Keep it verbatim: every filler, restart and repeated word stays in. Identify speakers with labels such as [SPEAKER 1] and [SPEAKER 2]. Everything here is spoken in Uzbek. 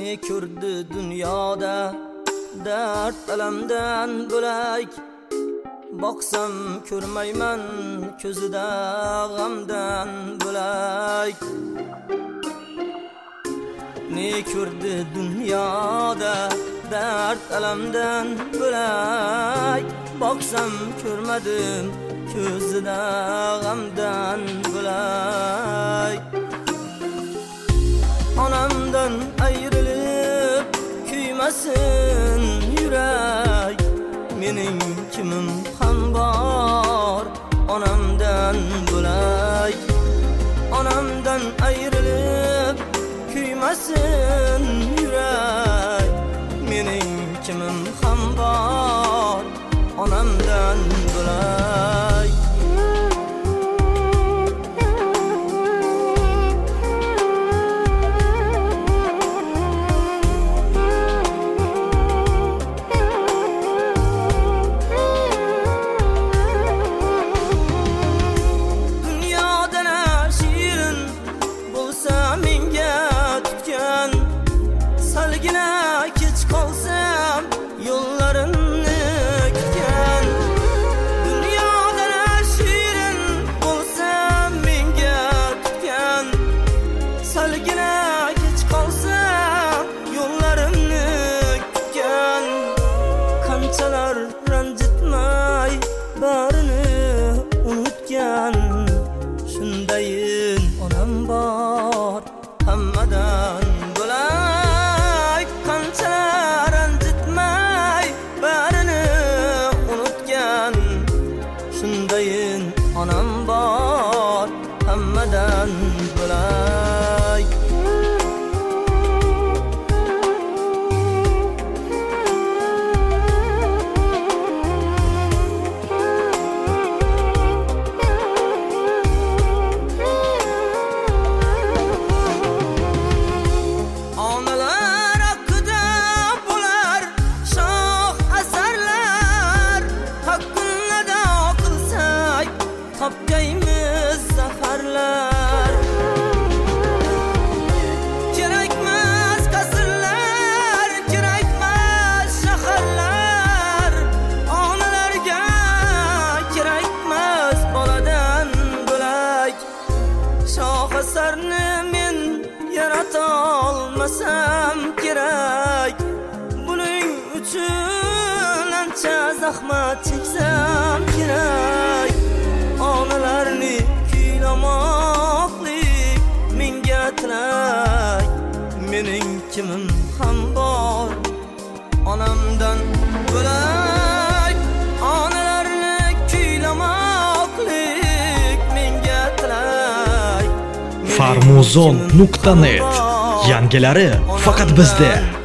[SPEAKER 1] ne ko'rdi dunyoda dard alamdan bo'lak boqsam ko'rmayman ko'zida g'amdan bo'lak ne ko'rdi dunyoda dard alamdan bo'lak boqsam ko'rmadim ko'zida g'amdan bo'lak onamdan ayrilib kuymasin yurak mening kimim ham bor onamdan bo'lak onamdan ayrilib kuymasin yurak mening kimim ham bor onamdan bo'lak salgina kech qolsam yo'llarimni kutgan dunyoda shirin bo'lsam menga tutgan salgina kech qolsam yo'llarimni kutgan qanchalar ranjitmay barini unutgan shundayin onam bor hammadan bo'lak qanchalar ranjitmay barini unutgan shundayin onam bor hammadan bo'lak topgaymiz zafarlar kerakmas qasrlar kerakmas shaharlar onalarga kerakmas boladan bo'lak shoh asarni men yarata olmasam kerak buning uchun ancha zahmat cheksam kerak onalarni kuylamoqlik menga tilak mening kimim ham bor onamdan bo'lak onalarni kuylamoqlik menga tilak
[SPEAKER 2] farmuzon nuqta net yangilari faqat bizda.